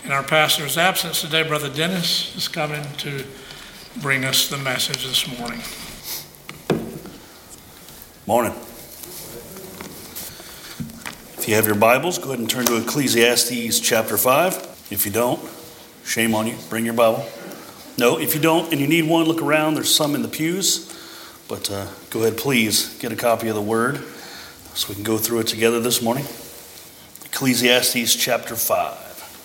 In our pastor's absence today, Brother Dennis is coming to bring us the message this morning. Morning. If you have your Bibles, go ahead and turn to Ecclesiastes chapter 5. If you don't, shame on you. Bring your Bible. No, if you don't and you need one, look around. There's some in the pews. But go ahead, please, get a copy of the Word so we can go through it together this morning. Ecclesiastes chapter 5.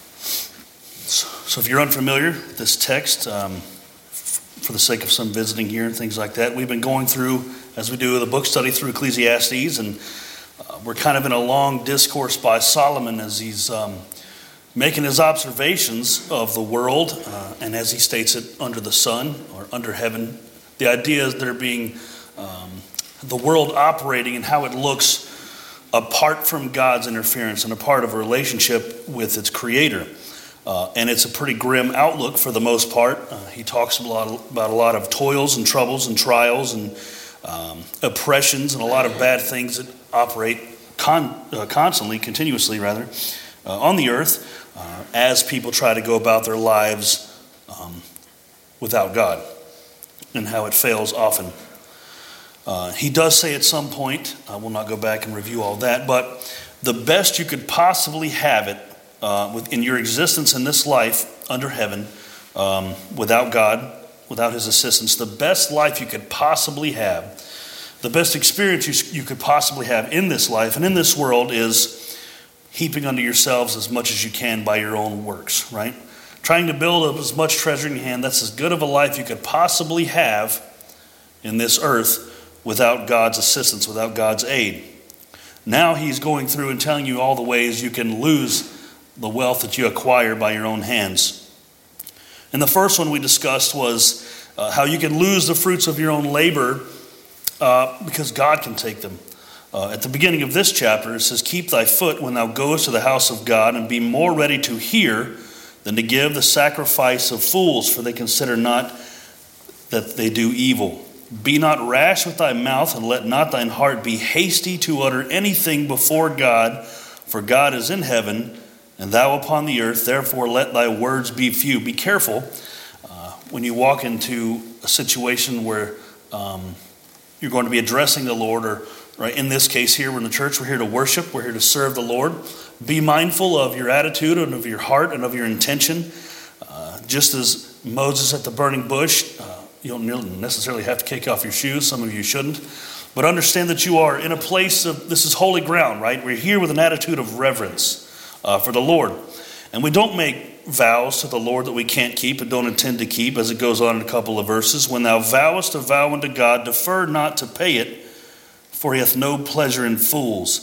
So if you're unfamiliar with this text, for the sake of some visiting here and things like that, we've been going through, as we do, the book study through Ecclesiastes, and we're kind of in a long discourse by Solomon as he's making his observations of the world, and as he states it, under the sun or under heaven. The idea is there being the world operating and how it looks apart from God's interference and a part of a relationship with its creator. And it's a pretty grim outlook for the most part. He talks about a lot of toils and troubles and trials and oppressions and a lot of bad things that operate constantly, continuously rather, on the earth as people try to go about their lives without God, and how it fails often. He does say at some point, I will not go back and review all that, but the best you could possibly have it in your existence in this life under heaven, without God, without his assistance, the best life you could possibly have, the best experience you could possibly have in this life and in this world is heaping unto yourselves as much as you can by your own works, right? Trying to build up as much treasure in your hand. That's as good of a life you could possibly have in this earth without God's assistance, without God's aid. Now he's going through and telling you all the ways you can lose the wealth that you acquire by your own hands. And the first one we discussed was how you can lose the fruits of your own labor because God can take them. At the beginning of this chapter, it says, "Keep thy foot when thou goest to the house of God, and be more ready to hear than to give the sacrifice of fools, for they consider not that they do evil. Be not rash with thy mouth, and let not thine heart be hasty to utter anything before God, for God is in heaven, and thou upon the earth, therefore let thy words be few." Be careful when you walk into a situation where you're going to be addressing the Lord, or right in this case here, we're in the church, we're here to worship, we're here to serve the Lord. Be mindful of your attitude and of your heart and of your intention. Just as Moses at the burning bush, you don't necessarily have to kick off your shoes, some of you shouldn't, but understand that you are in a place of, this is holy ground, right? We're here with an attitude of reverence for the Lord. And we don't make vows to the Lord that we can't keep and don't intend to keep, as it goes on in a couple of verses. "When thou vowest a vow unto God, defer not to pay it, for he hath no pleasure in fools.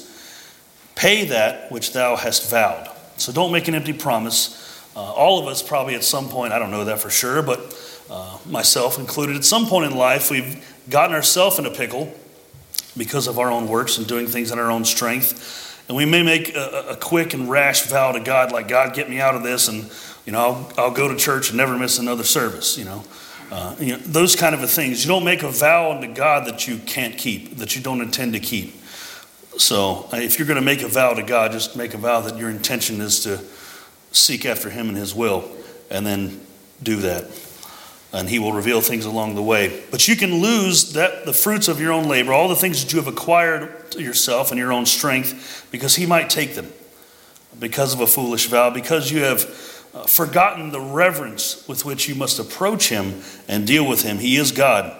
Pay that which thou hast vowed." So don't make an empty promise. All of us probably at some point, I don't know that for sure, but myself included, at some point in life, we've gotten ourselves in a pickle because of our own works and doing things in our own strength. And we may make a quick and rash vow to God, like, "God, get me out of this, and I'll go to church and never miss another service." Those kind of things. You don't make a vow unto God that you can't keep, that you don't intend to keep. So if you're going to make a vow to God, just make a vow that your intention is to seek after him and his will, and then do that. And he will reveal things along the way. But you can lose the fruits of your own labor, all the things that you have acquired to yourself and your own strength, because he might take them because of a foolish vow, because you have forgotten the reverence with which you must approach him and deal with him. He is God.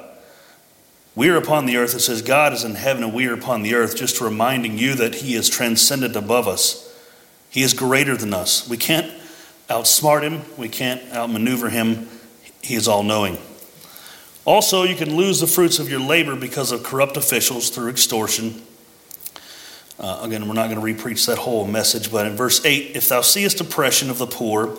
We are upon the earth. It says God is in heaven and we are upon the earth, just reminding you that he is transcendent above us. He is greater than us. We can't outsmart him. We can't outmaneuver him. He is all-knowing. Also, you can lose the fruits of your labor because of corrupt officials through extortion. Again, we're not going to re-preach that whole message, but in verse 8, "If thou seest oppression of the poor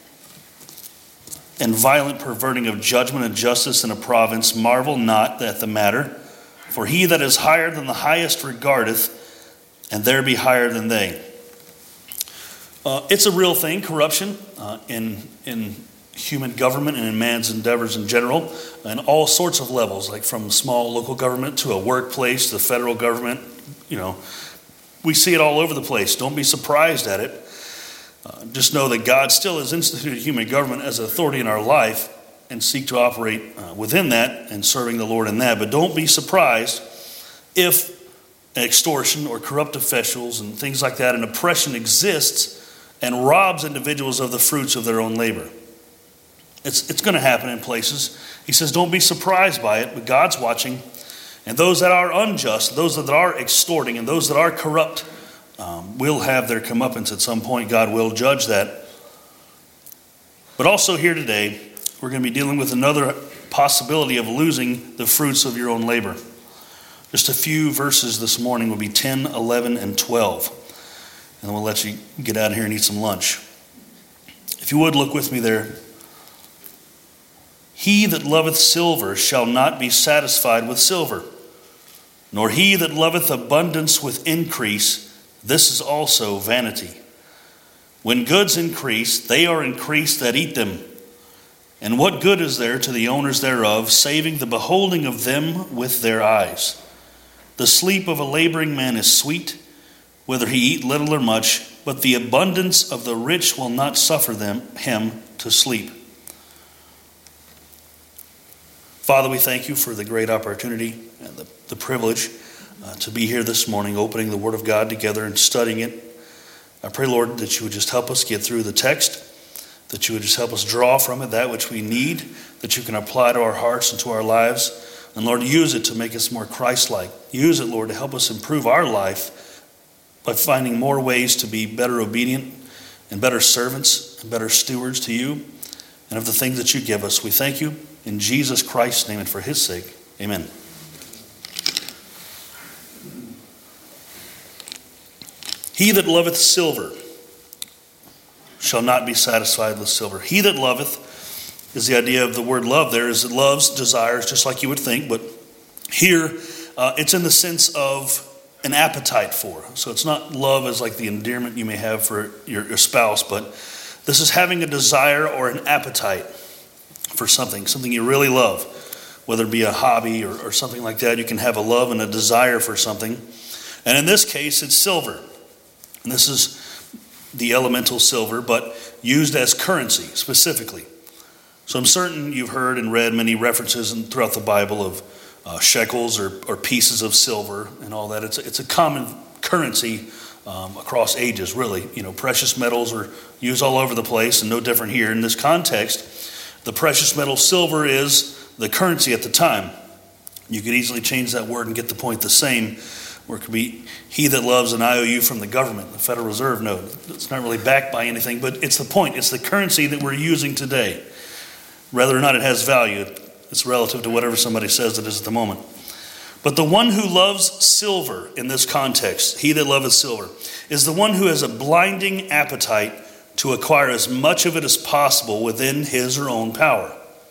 and violent perverting of judgment and justice in a province, marvel not at the matter, for he that is higher than the highest regardeth, and there be higher than they." It's a real thing, corruption, in human government and in man's endeavors in general, and all sorts of levels, like from small local government to a workplace to the federal government. We see it all over the place. Don't be surprised at it. Just know that God still has instituted human government as an authority in our life and seek to operate within that and serving the Lord in that. But don't be surprised if extortion or corrupt officials and things like that and oppression exists and robs individuals of the fruits of their own labor. It's going to happen in places. He says don't be surprised by it, but God's watching. And those that are unjust, those that are extorting, and those that are corrupt will have their comeuppance at some point. God will judge that. But also here today, we're going to be dealing with another possibility of losing the fruits of your own labor. Just a few verses this morning will be 10, 11, and 12. And then we'll let you get out of here and eat some lunch. If you would, look with me there. He that loveth silver shall not be satisfied with silver, nor he that loveth abundance with increase. This is also vanity. When goods increase, they are increased that eat them. And what good is there to the owners thereof, saving the beholding of them with their eyes? The sleep of a laboring man is sweet, whether he eat little or much, but the abundance of the rich will not suffer him to sleep. Father, we thank you for the great opportunity and the privilege to be here this morning, opening the Word of God together and studying it. I pray, Lord, that you would just help us get through the text, that you would just help us draw from it that which we need, that you can apply to our hearts and to our lives. And Lord, use it to make us more Christ-like. Use it, Lord, to help us improve our life by finding more ways to be better obedient and better servants and better stewards to you and of the things that you give us. We thank you in Jesus Christ's name and for his sake. Amen. He that loveth silver shall not be satisfied with silver. He that loveth is the idea of the word love there, is it loves, desires, just like you would think, but here it's in the sense of an appetite for. So it's not love as like the endearment you may have for your spouse, but this is having a desire or an appetite for something you really love, whether it be a hobby or something like that. You can have a love and a desire for something. And in this case, it's silver. And this is the elemental silver, but used as currency specifically. So I'm certain you've heard and read many references throughout the Bible of shekels or pieces of silver and all that. It's a common currency across ages, really. You know, precious metals are used all over the place and no different here. In this context, the precious metal silver is the currency at the time. You could easily change that word and get the point the same, where it could be he that loves an IOU from the government, the Federal Reserve note. It's not really backed by anything, but it's the point. It's the currency that we're using today. Whether or not it has value, it's relative to whatever somebody says it is at the moment. But the one who loves silver in this context, he that loveth silver, is the one who has a blinding appetite to acquire as much of it as possible within his or own power.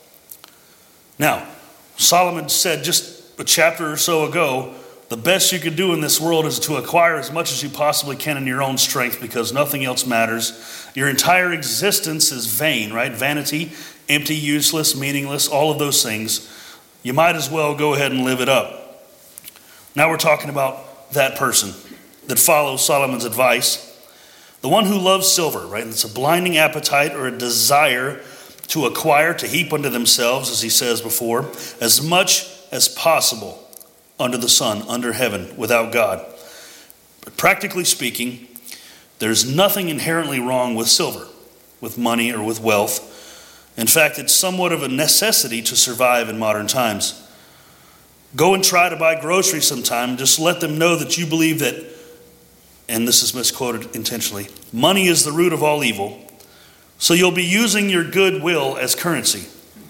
Now, Solomon said just a chapter or so ago, the best you can do in this world is to acquire as much as you possibly can in your own strength because nothing else matters. Your entire existence is vain, right? Vanity, empty, useless, meaningless, all of those things. You might as well go ahead and live it up. Now we're talking about that person that follows Solomon's advice. The one who loves silver, right? It's a blinding appetite or a desire to acquire, to heap unto themselves, as he says before, as much as possible under the sun, under heaven, without God. But practically speaking, there's nothing inherently wrong with silver, with money, or with wealth. In fact, it's somewhat of a necessity to survive in modern times. Go and try to buy groceries sometime. Just let them know that you believe that, and this is misquoted intentionally, money is the root of all evil. So you'll be using your goodwill as currency.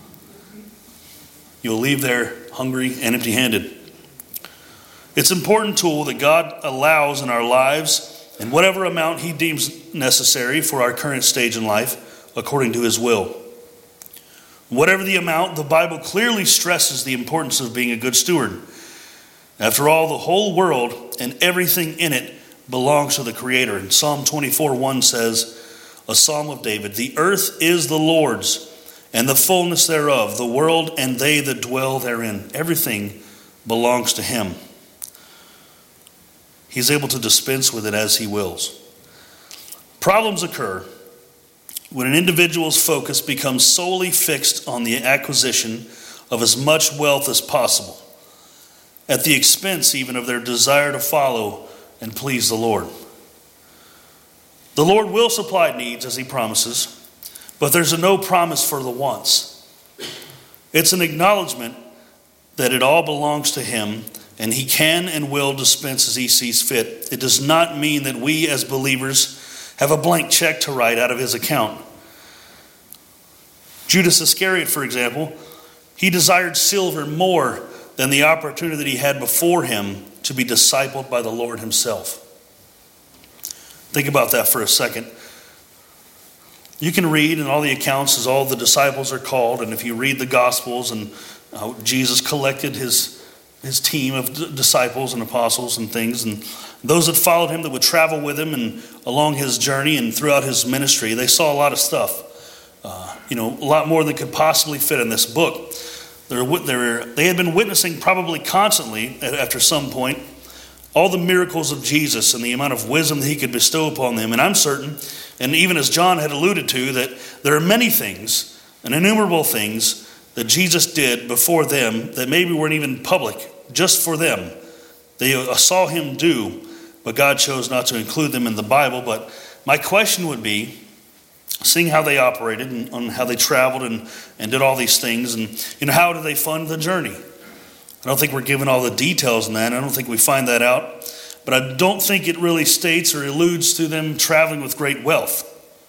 You'll leave there hungry and empty-handed. It's an important tool that God allows in our lives in whatever amount he deems necessary for our current stage in life, according to his will. Whatever the amount, the Bible clearly stresses the importance of being a good steward. After all, the whole world and everything in it belongs to the Creator. And Psalm 24:1 says, a psalm of David, the earth is the Lord's, and the fullness thereof, the world and they that dwell therein. Everything belongs to him. He's able to dispense with it as he wills. Problems occur when an individual's focus becomes solely fixed on the acquisition of as much wealth as possible, at the expense even of their desire to follow and please the Lord. The Lord will supply needs as he promises, but there's a no promise for the wants. It's an acknowledgement that it all belongs to him, and he can and will dispense as he sees fit. It does not mean that we as believers have a blank check to write out of his account. Judas Iscariot, for example, he desired silver more than the opportunity that he had before him to be discipled by the Lord himself. Think about that for a second. You can read in all the accounts as all the disciples are called, and if you read the Gospels and how Jesus collected his team of disciples and apostles and things, and those that followed him that would travel with him and along his journey and throughout his ministry, they saw a lot of stuff. A lot more than could possibly fit in this book. They had been witnessing probably constantly, after some point, all the miracles of Jesus and the amount of wisdom that he could bestow upon them. And I'm certain, and even as John had alluded to, that there are many things, and innumerable things, that Jesus did before them that maybe weren't even public, just for them. They saw him do, but God chose not to include them in the Bible. But my question would be, seeing how they operated and on how they traveled and did all these things, and how do they fund the journey? I don't think we're given all the details in that. I don't think we find that out. But I don't think it really states or alludes to them traveling with great wealth.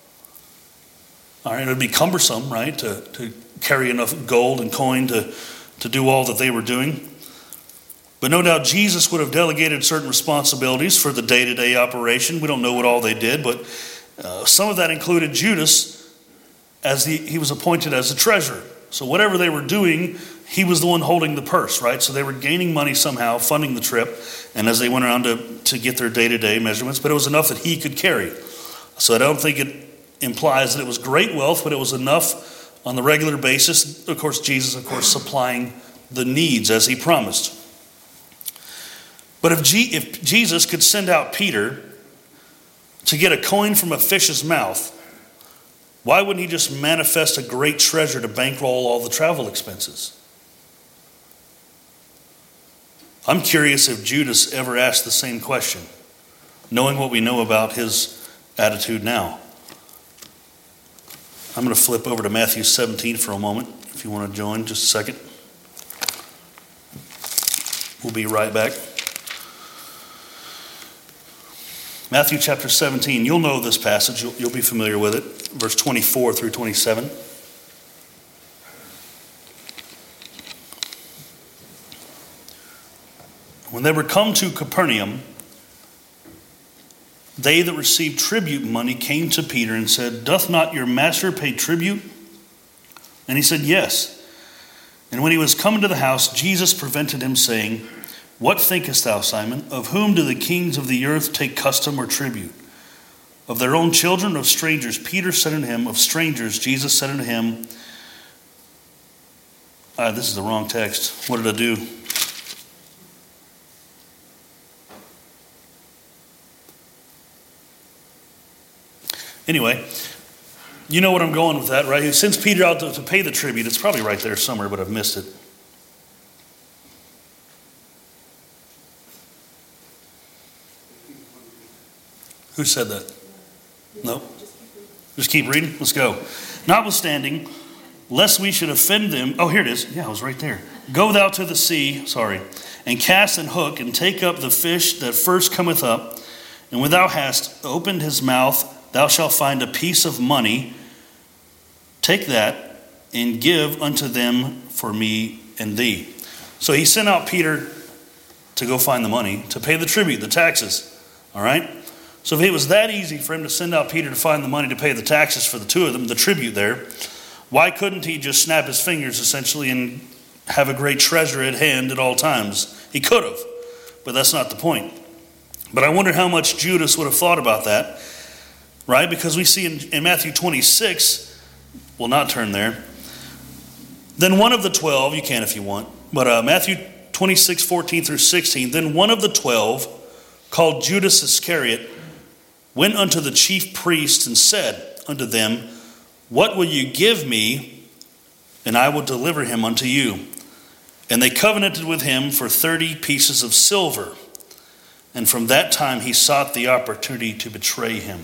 All right, it would be cumbersome, right, to carry enough gold and coin to do all that they were doing. But no doubt Jesus would have delegated certain responsibilities for the day-to-day operation. We don't know what all they did, but some of that included Judas, as he was appointed as a treasurer. So whatever they were doing, he was the one holding the purse, right? So they were gaining money somehow, funding the trip, and as they went around to get their day-to-day measurements, but it was enough that he could carry. So I don't think it implies that it was great wealth, but it was enough on the regular basis. Of course, Jesus, supplying the needs as he promised. But if Jesus could send out Peter to get a coin from a fish's mouth, why wouldn't he just manifest a great treasure to bankroll all the travel expenses? I'm curious if Judas ever asked the same question, knowing what we know about his attitude now. I'm going to flip over to Matthew 17 for a moment, if you want to join, just a second. We'll be right back. Matthew chapter 17, you'll know this passage, you'll be familiar with it, verse 24 through 27. When they were come to Capernaum, they that received tribute money came to Peter and said, "Doth not your master pay tribute?" And he said, "Yes." And when he was come into the house, Jesus prevented him, saying, "What thinkest thou, Simon? Of whom do the kings of the earth take custom or tribute? Of their own children or of strangers?" Peter said unto him, "Of strangers." Jesus said unto him, this is the wrong text. What did I do? Anyway, you know what I'm going with that, right? He sends Peter out to pay the tribute. It's probably right there somewhere, but I've missed it. Who said that? No? Just keep reading? Let's go. "Notwithstanding, lest we should offend them." Oh, here it is. Yeah, it was right there. "Go thou to the sea," "and cast an hook, and take up the fish that first cometh up. And when thou hast opened his mouth, thou shalt find a piece of money. Take that, and give unto them for me and thee." So he sent out Peter to go find the money, to pay the tribute, the taxes. All right? So if it was that easy for him to send out Peter to find the money to pay the taxes for the two of them, the tribute there, why couldn't he just snap his fingers essentially and have a great treasure at hand at all times? He could have, but that's not the point. But I wonder how much Judas would have thought about that, right? Because we see in Matthew 26, we'll not turn there. "Then one of the 12," you can if you want, but Matthew 26, 14 through 16, "Then one of the 12, called Judas Iscariot, went unto the chief priests and said unto them, What will you give me, and I will deliver him unto you? And they covenanted with him for 30 pieces of silver. And from that time he sought the opportunity to betray him.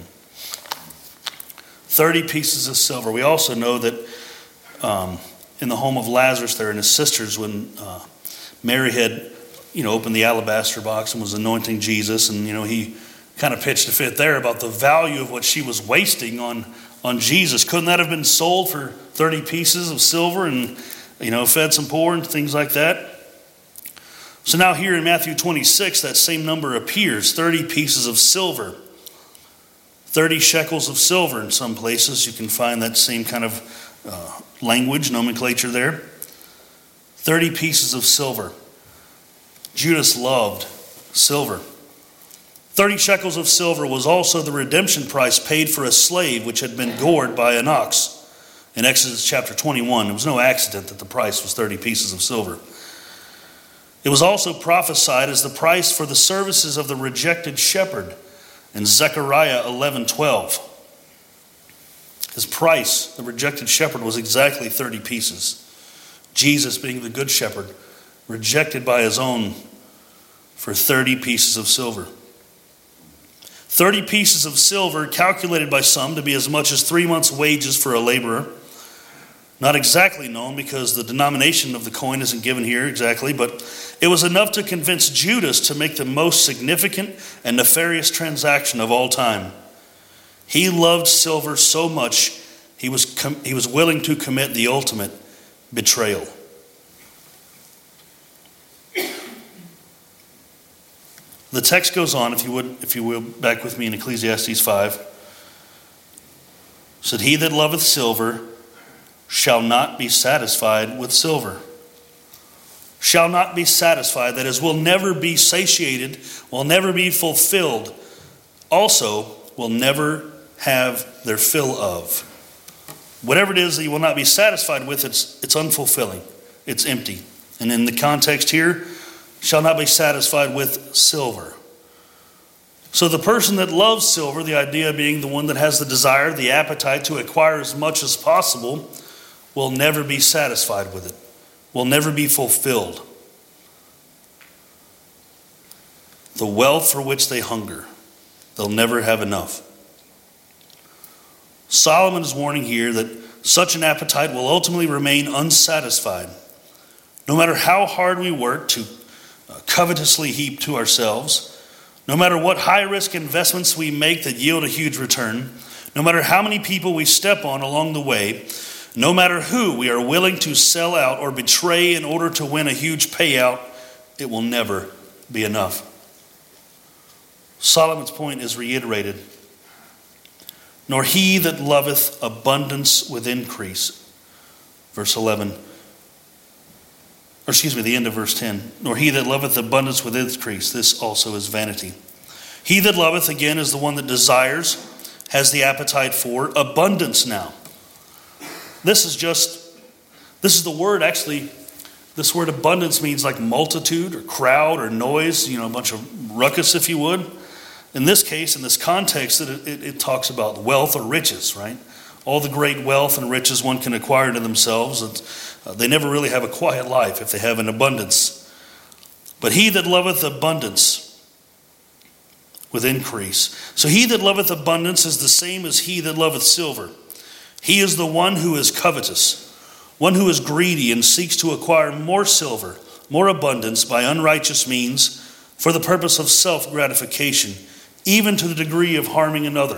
30 pieces of silver. We also know that in the home of Lazarus there and his sisters, when Mary had opened the alabaster box and was anointing Jesus, and he kind of pitched a fit there about the value of what she was wasting on Jesus. Couldn't that have been sold for 30 pieces of silver and fed some poor and things like that? So now here in Matthew 26, that same number appears, 30 pieces of silver. 30 shekels of silver in some places. You can find that same kind of language, nomenclature there. 30 pieces of silver. Judas loved silver. 30 shekels of silver was also the redemption price paid for a slave which had been gored by an ox. In Exodus chapter 21, it was no accident that the price was 30 pieces of silver. It was also prophesied as the price for the services of the rejected shepherd in Zechariah 11:12. His price, the rejected shepherd, was exactly 30 pieces. Jesus, being the good shepherd, rejected by his own for 30 pieces of silver. 30 pieces of silver, calculated by some to be as much as 3 months' wages for a laborer. Not exactly known because the denomination of the coin isn't given here exactly, but it was enough to convince Judas to make the most significant and nefarious transaction of all time. He loved silver so much, he was willing to commit the ultimate betrayal. The text goes on, if you will, back with me in Ecclesiastes 5. Said, he that loveth silver shall not be satisfied with silver. Shall not be satisfied, that is, will never be satiated, will never be fulfilled. Also, will never have their fill of. Whatever it is that you will not be satisfied with, it's unfulfilling. It's empty. And in the context here, shall not be satisfied with silver. So the person that loves silver, the idea being the one that has the desire, the appetite to acquire as much as possible, will never be satisfied with it, will never be fulfilled. The wealth for which they hunger, they'll never have enough. Solomon is warning here that such an appetite will ultimately remain unsatisfied. No matter how hard we work to covetously heap to ourselves, no matter what high-risk investments we make that yield a huge return, no matter how many people we step on along the way, no matter who we are willing to sell out or betray in order to win a huge payout, it will never be enough. Solomon's point is reiterated. Nor he that loveth abundance with increase. Verse 11. The end of verse 10. Nor he that loveth abundance with increase. This also is vanity. He that loveth, again, is the one that desires, has the appetite for abundance now. This is the word, actually, this word abundance means like multitude or crowd or noise, a bunch of ruckus, if you would. In this case, in this context, it talks about wealth or riches, right? All the great wealth and riches one can acquire to themselves, they never really have a quiet life if they have an abundance. But he that loveth abundance with increase. So he that loveth abundance is the same as he that loveth silver. He is the one who is covetous, one who is greedy and seeks to acquire more silver, more abundance by unrighteous means for the purpose of self-gratification, even to the degree of harming another.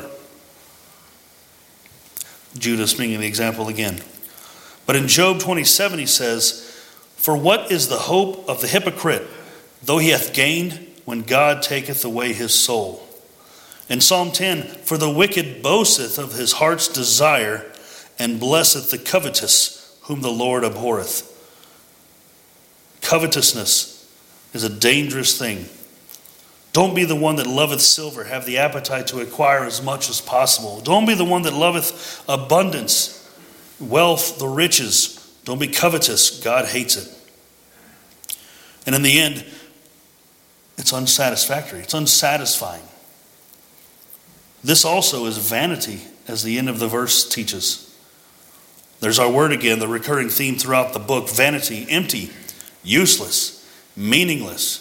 Judas being the example again. But in Job 27 he says, for what is the hope of the hypocrite, though he hath gained, when God taketh away his soul? In Psalm 10, for the wicked boasteth of his heart's desire, and blesseth the covetous, whom the Lord abhorreth. Covetousness is a dangerous thing. Don't be the one that loveth silver, have the appetite to acquire as much as possible. Don't be the one that loveth abundance, wealth, the riches. Don't be covetous. God hates it. And in the end, it's unsatisfactory. It's unsatisfying. This also is vanity, as the end of the verse teaches. There's our word again, the recurring theme throughout the book: vanity, empty, useless, meaningless.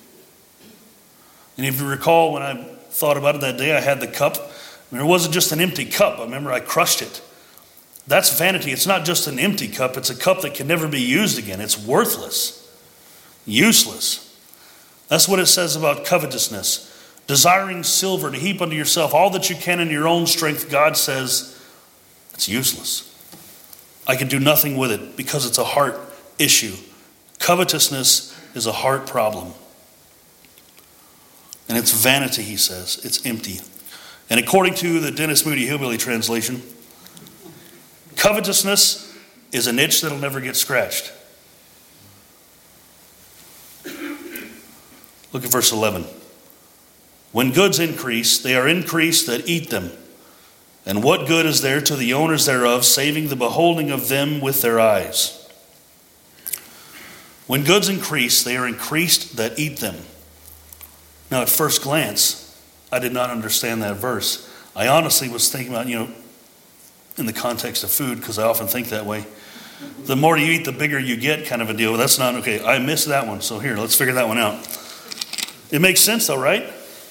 And if you recall, when I thought about it that day, I had the cup. It wasn't just an empty cup. I remember I crushed it. That's vanity. It's not just an empty cup. It's a cup that can never be used again. It's worthless, useless. That's what it says about covetousness. Desiring silver to heap unto yourself all that you can in your own strength, God says it's useless. I can do nothing with it because it's a heart issue. Covetousness is a heart problem. And it's vanity, he says. It's empty. And according to the Dennis Moody Hillbilly translation, covetousness is an itch that'll never get scratched. Look at verse 11. When goods increase, they are increased that eat them. And what good is there to the owners thereof, saving the beholding of them with their eyes? When goods increase, they are increased that eat them. Now, at first glance, I did not understand that verse. I honestly was thinking about, in the context of food, because I often think that way. The more you eat, the bigger you get, kind of a deal. That's not okay. I missed that one. So here, let's figure that one out. It makes sense though, right?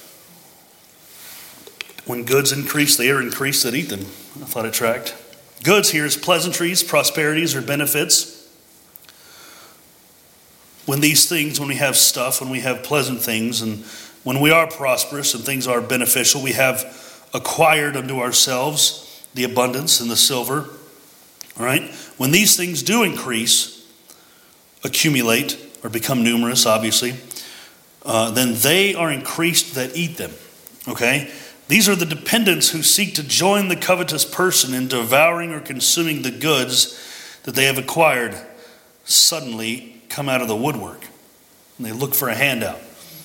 When goods increase, they are increased that eat them. I thought it tracked. Goods here is pleasantries, prosperities, or benefits. When we have stuff, when we have pleasant things, and when we are prosperous and things are beneficial, we have acquired unto ourselves the abundance and the silver. All right? When these things do increase, accumulate, or become numerous, obviously, then they are increased that eat them. Okay? These are the dependents who seek to join the covetous person in devouring or consuming the goods that they have acquired, suddenly come out of the woodwork. And they look for a handout.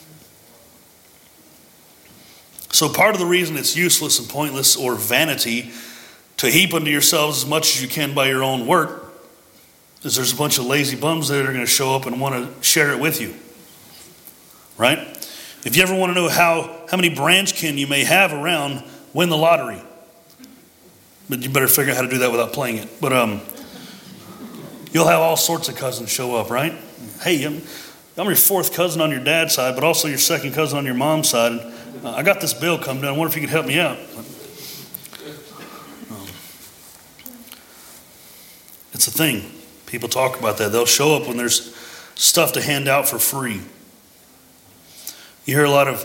So part of the reason it's useless and pointless or vanity to heap unto yourselves as much as you can by your own work is there's a bunch of lazy bums that are going to show up and want to share it with you. Right? If you ever want to know how many branch kin you may have around, win the lottery. But you better figure out how to do that without playing it. But you'll have all sorts of cousins show up, right? Hey, I'm your fourth cousin on your dad's side, but also your second cousin on your mom's side. I got this bill coming down. I wonder if you could help me out. It's a thing. People talk about that. They'll show up when there's stuff to hand out for free. You hear a lot of,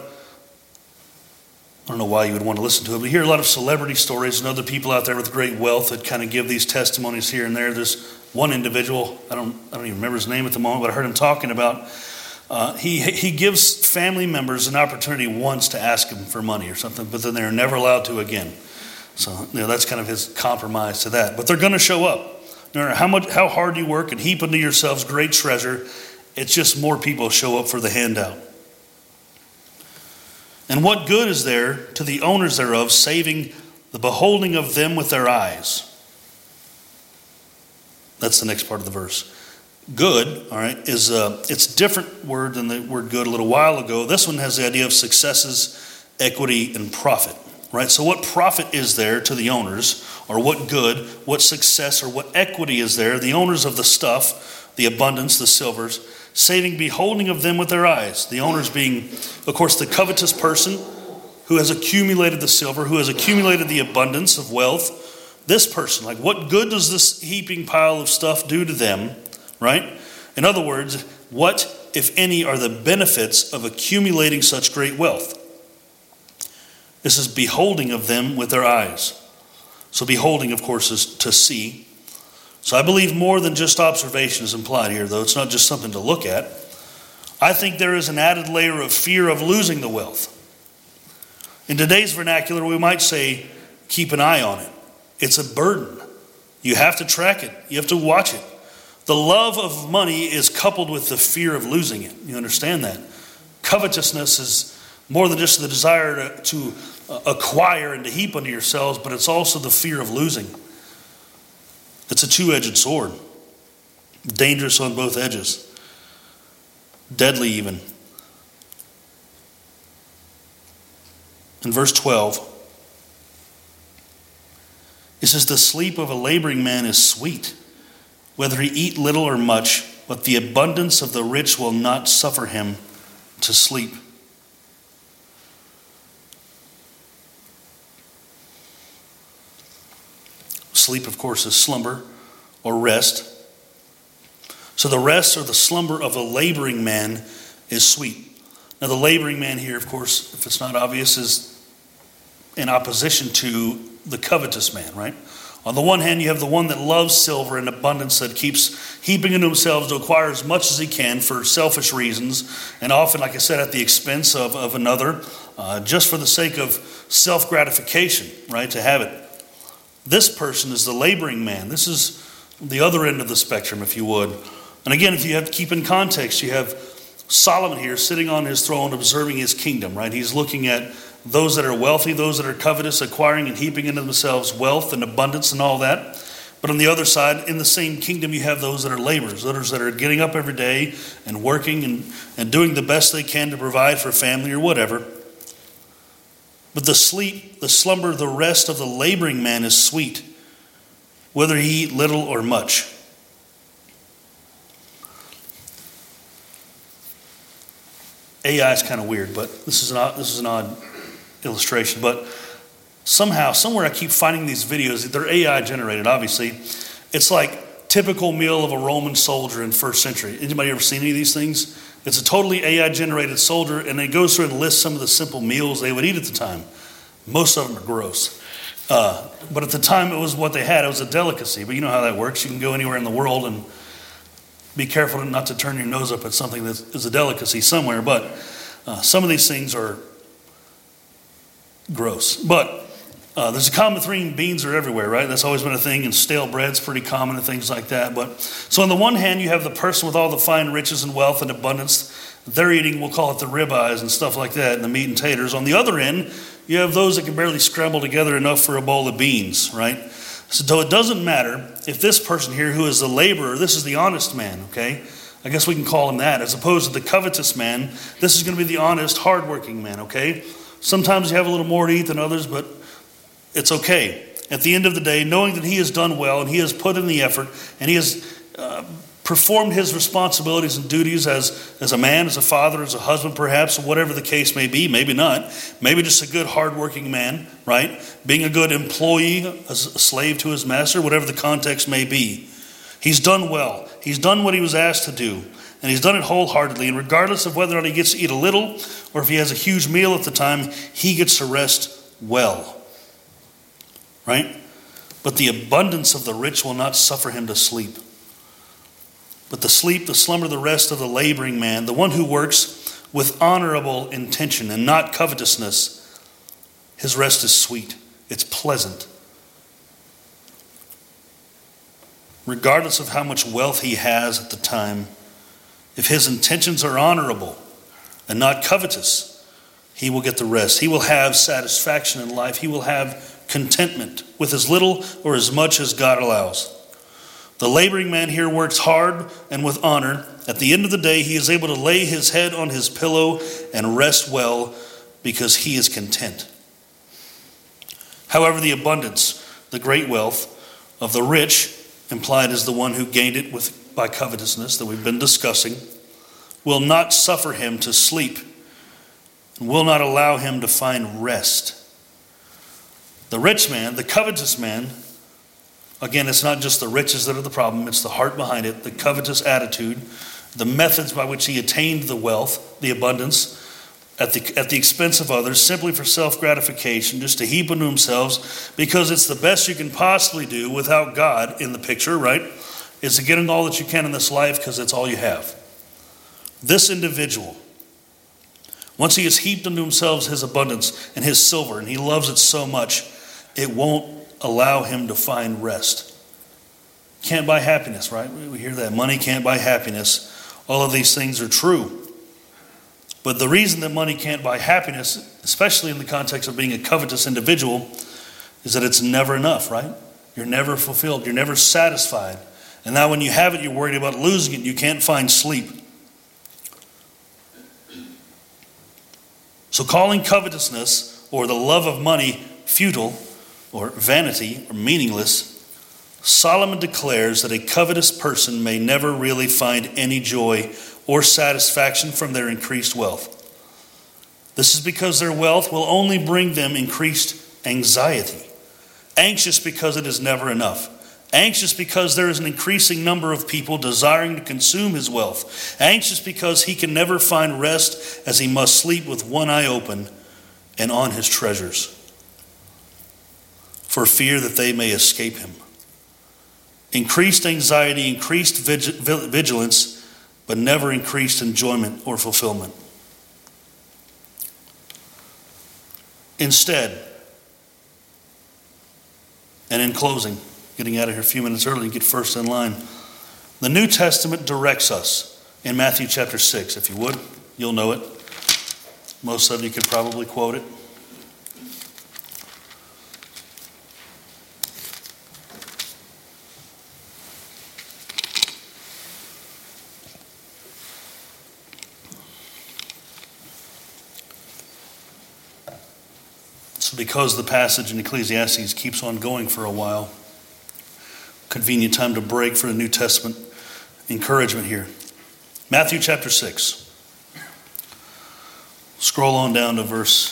I don't know why you would want to listen to it, but you hear a lot of celebrity stories and other people out there with great wealth that kind of give these testimonies here and there. There's one individual, I don't even remember his name at the moment, but I heard him talking about, he gives family members an opportunity once to ask him for money or something, but then they're never allowed to again. So that's kind of his compromise to that. But they're going to show up. No matter how hard you work and heap unto yourselves great treasure, it's just more people show up for the handout. And what good is there to the owners thereof, saving the beholding of them with their eyes? That's the next part of the verse. Good, all right, it's a different word than the word good a little while ago. This one has the idea of successes, equity, and profit, right? So what profit is there to the owners, or what good, what success, or what equity is there, the owners of the stuff, the abundance, the silvers, saving beholding of them with their eyes. The owners being, of course, the covetous person who has accumulated the silver, who has accumulated the abundance of wealth. This person, like, what good does this heaping pile of stuff do to them, right? In other words, what, if any, are the benefits of accumulating such great wealth? This is beholding of them with their eyes. So beholding, of course, is to see. So I believe more than just observation is implied here, though. It's not just something to look at. I think there is an added layer of fear of losing the wealth. In today's vernacular, we might say, keep an eye on it. It's a burden. You have to track it. You have to watch it. The love of money is coupled with the fear of losing it. You understand that? Covetousness is more than just the desire to acquire and to heap unto yourselves, but it's also the fear of losing. It's a two-edged sword, dangerous on both edges, deadly even. In verse 12, it says, the sleep of a laboring man is sweet, whether he eat little or much, but the abundance of the rich will not suffer him to sleep. Sleep, of course, is slumber or rest. So the rest or the slumber of a laboring man is sweet. Now the laboring man here, of course, if it's not obvious, is in opposition to the covetous man, right? On the one hand, you have the one that loves silver in abundance, that keeps heaping into himself to acquire as much as he can for selfish reasons, and often, like I said, at the expense of another, just for the sake of self-gratification, right, to have it. This person is the laboring man. This is the other end of the spectrum, if you would. And again, if you have to keep in context, you have Solomon here sitting on his throne observing his kingdom, right? He's looking at those that are wealthy, those that are covetous, acquiring and heaping into themselves wealth and abundance and all that. But on the other side, in the same kingdom, you have those that are laborers, those that are getting up every day and working and doing the best they can to provide for family or whatever. But the sleep, the slumber, the rest of the laboring man is sweet, whether he eat little or much. AI is kind of weird, but this is an odd illustration. But somehow, somewhere I keep finding these videos. They're AI generated, obviously. It's like typical meal of a Roman soldier in first century. Anybody ever seen any of these things? It's a totally AI generated soldier, and it goes through and lists some of the simple meals they would eat at the time. Most of them are gross. But at the time, it was what they had. It was a delicacy. But you know how that works. You can go anywhere in the world and be careful not to turn your nose up at something that is a delicacy somewhere. But some of these things are gross. But there's a common theme: beans are everywhere, right? That's always been a thing, and stale bread's pretty common and things like that. But so on the one hand, you have the person with all the fine riches and wealth and abundance. They're eating, we'll call it the ribeyes and stuff like that, and the meat and taters. On the other end, you have those that can barely scramble together enough for a bowl of beans, right? So it doesn't matter if this person here, who is the laborer, this is the honest man, okay? I guess we can call him that. As opposed to the covetous man, this is going to be the honest, hardworking man, okay? Sometimes you have a little more to eat than others, but it's okay. At the end of the day, knowing that he has done well and he has put in the effort and he has performed his responsibilities and duties as a man, as a father, as a husband perhaps, whatever the case may be, maybe not. Maybe just a good hardworking man, right? Being a good employee, a slave to his master, whatever the context may be. He's done well. He's done what he was asked to do. And he's done it wholeheartedly. And regardless of whether or not he gets to eat a little or if he has a huge meal at the time, he gets to rest well. Right? But the abundance of the rich will not suffer him to sleep. But the sleep, the slumber, the rest of the laboring man, the one who works with honorable intention and not covetousness, his rest is sweet. It's pleasant. Regardless of how much wealth he has at the time, if his intentions are honorable and not covetous, he will get the rest. He will have satisfaction in life. He will have contentment with as little or as much as God allows. The laboring man here works hard and with honor. At the end of the day, he is able to lay his head on his pillow and rest well because he is content. However, the abundance, the great wealth of the rich, implied as the one who gained it by covetousness that we've been discussing, will not suffer him to sleep and will not allow him to find rest. The rich man, the covetous man, again, it's not just the riches that are the problem, it's the heart behind it, the covetous attitude, the methods by which he attained the wealth, the abundance, at the expense of others, simply for self-gratification, just to heap unto themselves, because it's the best you can possibly do without God in the picture, right? Is to get in all that you can in this life because it's all you have. This individual, once he has heaped unto himself his abundance and his silver, and he loves it so much, it won't allow him to find rest. Can't buy happiness, right? We hear that. Money can't buy happiness. All of these things are true. But the reason that money can't buy happiness, especially in the context of being a covetous individual, is that it's never enough, right? You're never fulfilled. You're never satisfied. And now when you have it, you're worried about losing it. You can't find sleep. So calling covetousness or the love of money futile or vanity, or meaningless, Solomon declares that a covetous person may never really find any joy or satisfaction from their increased wealth. This is because their wealth will only bring them increased anxiety. Anxious because it is never enough. Anxious because there is an increasing number of people desiring to consume his wealth. Anxious because he can never find rest, as he must sleep with one eye open and on his treasures, for fear that they may escape him. Increased anxiety, increased vigilance, but never increased enjoyment or fulfillment. Instead, and in closing, getting out of here a few minutes early and get first in line, the New Testament directs us in Matthew chapter 6. If you would, you'll know it. Most of you could probably quote it. So because the passage in Ecclesiastes keeps on going for a while, convenient time to break for the New Testament encouragement here. Matthew chapter 6. Scroll on down to verse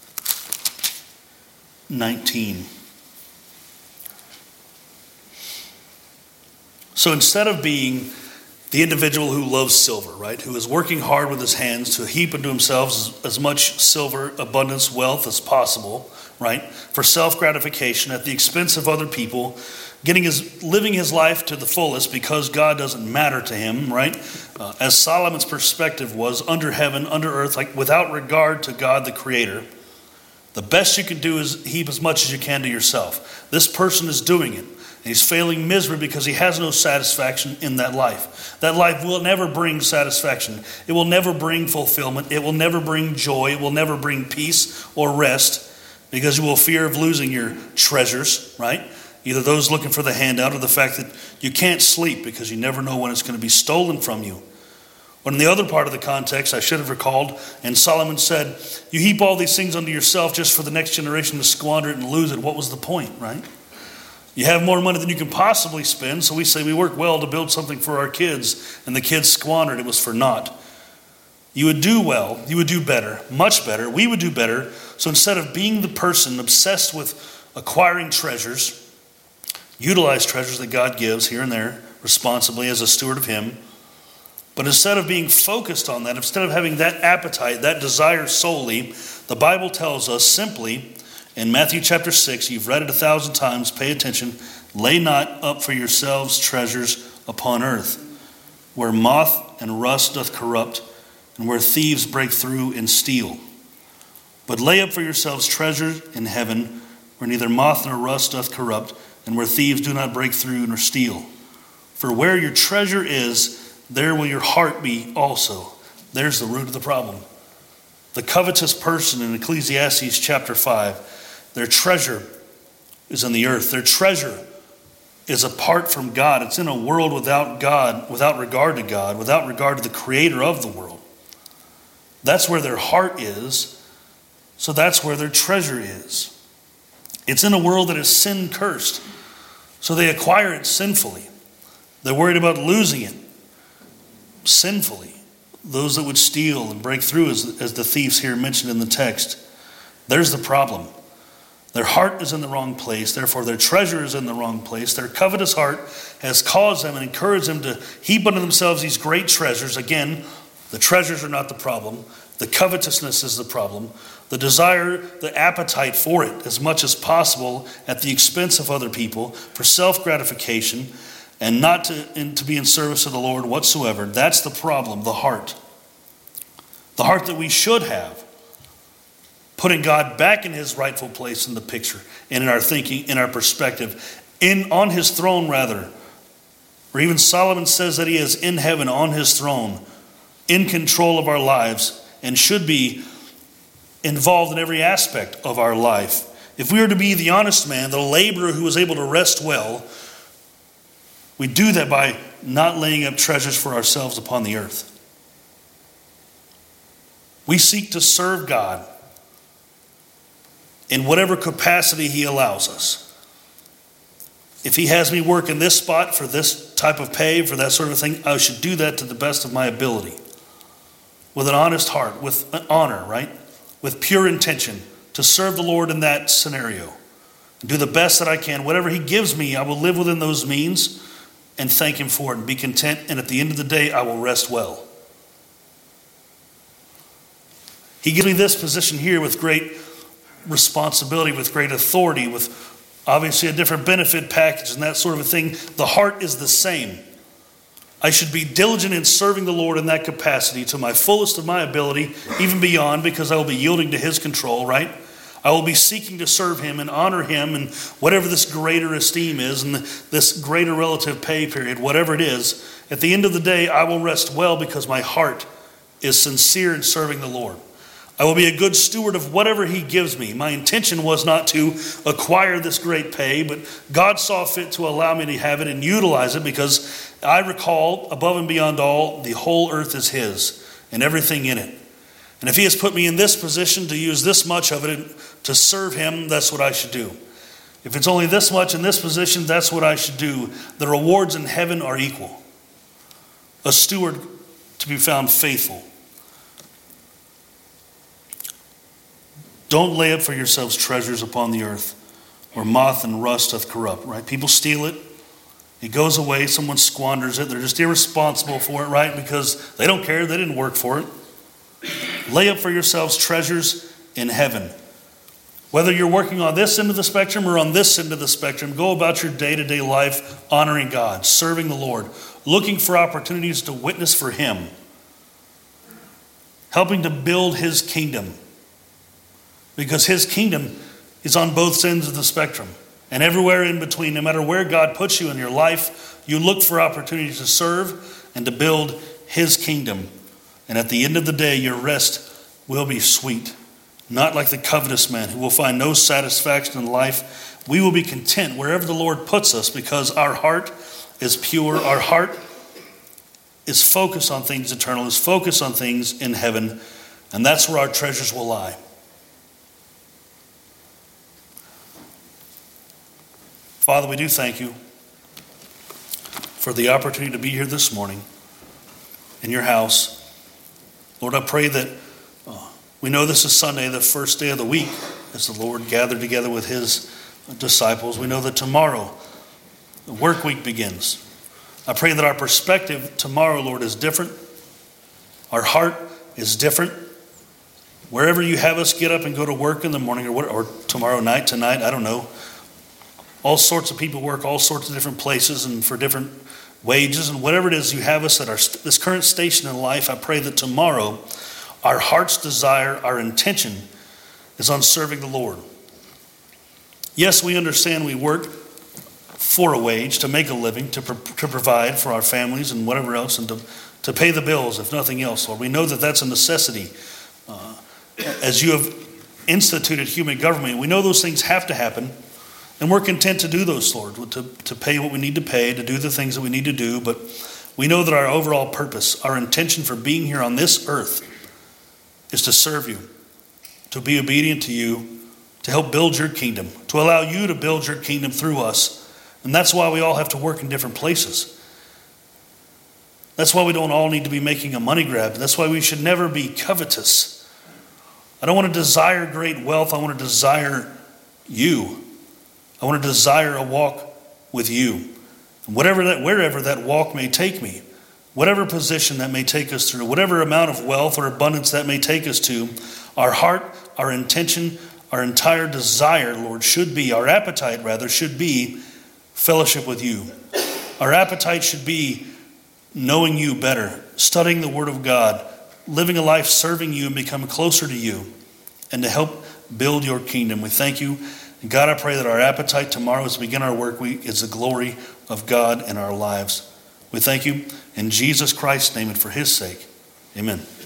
19. So instead of being the individual who loves silver, right, who is working hard with his hands to heap into himself as much silver, abundance, wealth as possible, right, for self-gratification at the expense of other people, living his life to the fullest because God doesn't matter to him, right? As Solomon's perspective was, under heaven, under earth, like without regard to God the Creator, the best you can do is heap as much as you can to yourself. This person is doing it. And he's failing miserably because he has no satisfaction in that life. That life will never bring satisfaction. It will never bring fulfillment. It will never bring joy. It will never bring peace or rest because you will fear of losing your treasures, right? Either those looking for the handout or the fact that you can't sleep because you never know when it's going to be stolen from you. But in the other part of the context, I should have recalled, and Solomon said, you heap all these things unto yourself just for the next generation to squander it and lose it. What was the point, right? You have more money than you can possibly spend, so we say we work well to build something for our kids, and the kids squandered. It was for naught. You would do well. You would do better, much better. We would do better. So instead of being the person obsessed with acquiring treasures, utilize treasures that God gives here and there responsibly as a steward of Him. But instead of being focused on that, instead of having that appetite, that desire solely, the Bible tells us simply, in Matthew chapter 6, you've read it 1,000 times, pay attention, lay not up for yourselves treasures upon earth, where moth and rust doth corrupt, and where thieves break through and steal. But lay up for yourselves treasures in heaven, where neither moth nor rust doth corrupt, and where thieves do not break through nor steal. For where your treasure is, there will your heart be also. There's the root of the problem. The covetous person in Ecclesiastes chapter 5, their treasure is in the earth. Their treasure is apart from God. It's in a world without God, without regard to God, without regard to the Creator of the world. That's where their heart is, so that's where their treasure is. It's in a world that is sin-cursed, so they acquire it sinfully. They're worried about losing it sinfully. Those that would steal and break through, as the thieves here mentioned in the text, there's the problem. Their heart is in the wrong place, therefore their treasure is in the wrong place. Their covetous heart has caused them and encouraged them to heap unto themselves these great treasures. Again, the treasures are not the problem. The covetousness is the problem. The desire, the appetite for it as much as possible at the expense of other people for self-gratification and not to be in service of the Lord whatsoever. That's the problem, the heart. The heart that we should have, putting God back in His rightful place in the picture and in our thinking, in our perspective, on His throne rather. Or even Solomon says that He is in heaven on His throne, in control of our lives, and should be involved in every aspect of our life. If we are to be the honest man, the laborer who is able to rest well, we do that by not laying up treasures for ourselves upon the earth. We seek to serve God in whatever capacity he allows us. If he has me work in this spot for this type of pay, for that sort of thing, I should do that to the best of my ability. With an honest heart, with an honor, right? With pure intention to serve the Lord in that scenario. Do the best that I can. Whatever he gives me, I will live within those means and thank him for it and be content. And at the end of the day, I will rest well. He gives me this position here with great responsibility, with great authority, with obviously a different benefit package and that sort of a thing. The heart is the same. I should be diligent in serving the Lord in that capacity to my fullest of my ability, even beyond, because I will be yielding to his control, right? I will be seeking to serve him and honor him and whatever this greater esteem is and this greater relative pay period, whatever it is. At the end of the day, I will rest well because my heart is sincere in serving the Lord. I will be a good steward of whatever he gives me. My intention was not to acquire this great pay, but God saw fit to allow me to have it and utilize it because I recall, above and beyond all, the whole earth is his and everything in it. And if he has put me in this position to use this much of it to serve him, that's what I should do. If it's only this much in this position, that's what I should do. The rewards in heaven are equal. A steward to be found faithful. Don't lay up for yourselves treasures upon the earth, where moth and rust doth corrupt, right? People steal it. It goes away. Someone squanders it. They're just irresponsible for it, right? Because they don't care. They didn't work for it. Lay up for yourselves treasures in heaven. Whether you're working on this end of the spectrum or on this end of the spectrum, go about your day-to-day life honoring God, serving the Lord, looking for opportunities to witness for him, helping to build his kingdom. Because his kingdom is on both ends of the spectrum. And everywhere in between, no matter where God puts you in your life, you look for opportunities to serve and to build his kingdom. And at the end of the day, your rest will be sweet. Not like the covetous man who will find no satisfaction in life. We will be content wherever the Lord puts us because our heart is pure. Our heart is focused on things eternal, is focused on things in heaven. And that's where our treasures will lie. Father, we do thank you for the opportunity to be here this morning in your house. Lord, I pray that we know this is Sunday, the first day of the week, as the Lord gathered together with his disciples. We know that tomorrow the work week begins. I pray that our perspective tomorrow, Lord, is different. Our heart is different. Wherever you have us get up and go to work in the morning or tomorrow night, tonight, I don't know. All sorts of people work all sorts of different places and for different wages. And whatever it is you have us at this current station in life, I pray that tomorrow our heart's desire, our intention is on serving the Lord. Yes, we understand we work for a wage, to make a living, to provide for our families and whatever else, and to pay the bills, if nothing else, Lord. We know that that's a necessity. As you have instituted human government, we know those things have to happen. And we're content to do those, Lord, to pay what we need to pay, to do the things that we need to do. But we know that our overall purpose, our intention for being here on this earth is to serve you, to be obedient to you, to help build your kingdom, to allow you to build your kingdom through us. And that's why we all have to work in different places. That's why we don't all need to be making a money grab. That's why we should never be covetous. I don't want to desire great wealth. I want to desire you. I want to desire a walk with you. Wherever that walk may take me, whatever position that may take us through, whatever amount of wealth or abundance that may take us to, our heart, our intention, our entire desire, Lord, our appetite rather, should be fellowship with you. Our appetite should be knowing you better, studying the Word of God, living a life serving you and becoming closer to you, and to help build your kingdom. We thank you. And God, I pray that our appetite tomorrow as we begin our work week is the glory of God in our lives. We thank you in Jesus Christ's name and for his sake. Amen.